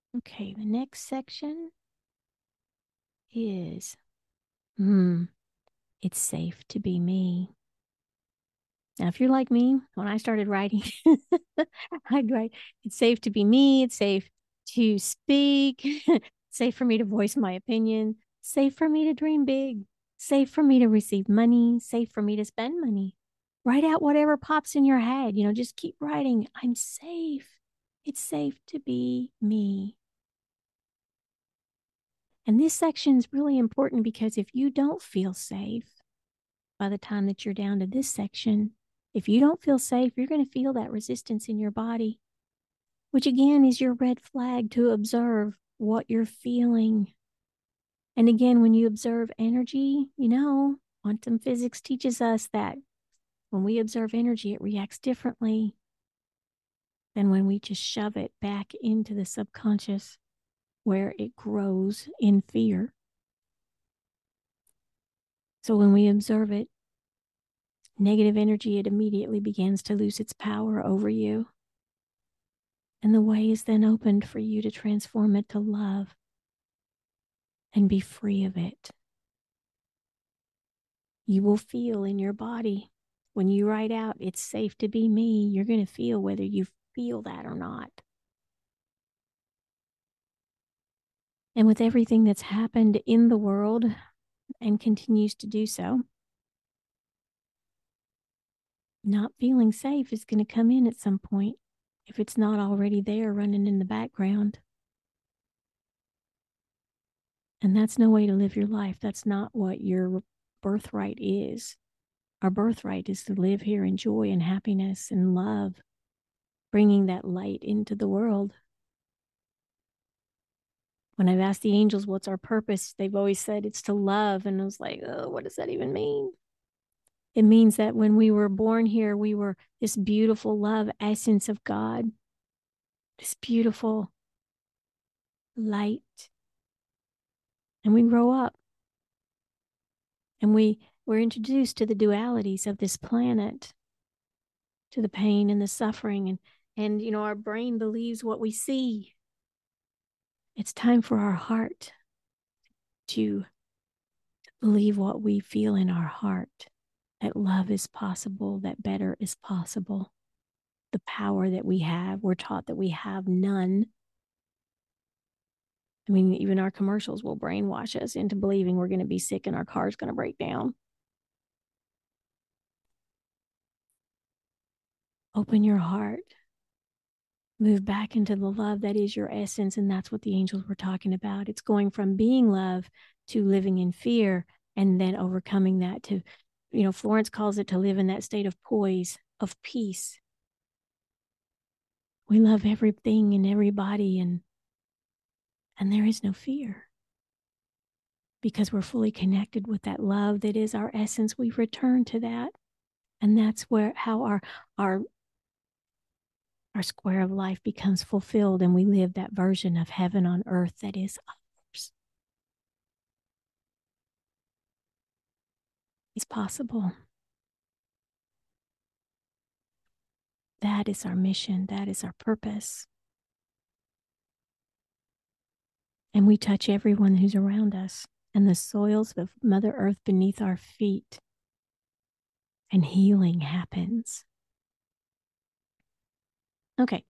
Okay, the next section is it's safe to be me. Now, if you're like me, when I started writing, I'd write, it's safe to be me, it's safe to speak, safe for me to voice my opinion, safe for me to dream big, safe for me to receive money, safe for me to spend money. Write out whatever pops in your head, just keep writing. I'm safe. It's safe to be me. And this section is really important because if you don't feel safe by the time that you're down to this section, if you don't feel safe, you're going to feel that resistance in your body, which again is your red flag to observe what you're feeling. And again, when you observe energy, quantum physics teaches us that when we observe energy, it reacts differently than when we just shove it back into the subconscious where it grows in fear. So when we observe it, negative energy, it immediately begins to lose its power over you. And the way is then opened for you to transform it to love and be free of it. You will feel in your body when you write out, it's safe to be me, you're going to feel whether you feel that or not. And with everything that's happened in the world and continues to do so, not feeling safe is going to come in at some point if it's not already there running in the background. And that's no way to live your life. That's not what your birthright is. Our birthright is to live here in joy and happiness and love, bringing that light into the world. When I've asked the angels, what's our purpose? They've always said it's to love. And I was like, oh, what does that even mean? It means that when we were born here, we were this beautiful love essence of God, this beautiful light. And we grow up and we're introduced to the dualities of this planet, to the pain and the suffering. And our brain believes what we see. It's time for our heart to believe what we feel in our heart, that love is possible, that better is possible. The power that we have, we're taught that we have none. I mean, even our commercials will brainwash us into believing we're going to be sick and our car's going to break down. Open your heart. Move back into the love that is your essence. And that's what the angels were talking about. It's going from being love to living in fear and then overcoming that to, Florence calls it to live in that state of poise, of peace. We love everything and everybody, and there is no fear because we're fully connected with that love that is our essence. We return to that. And that's how our square of life becomes fulfilled, and we live that version of heaven on earth that is ours. It's possible. That is our mission. That is our purpose. And we touch everyone who's around us and the soils of Mother Earth beneath our feet. And healing happens. Okay,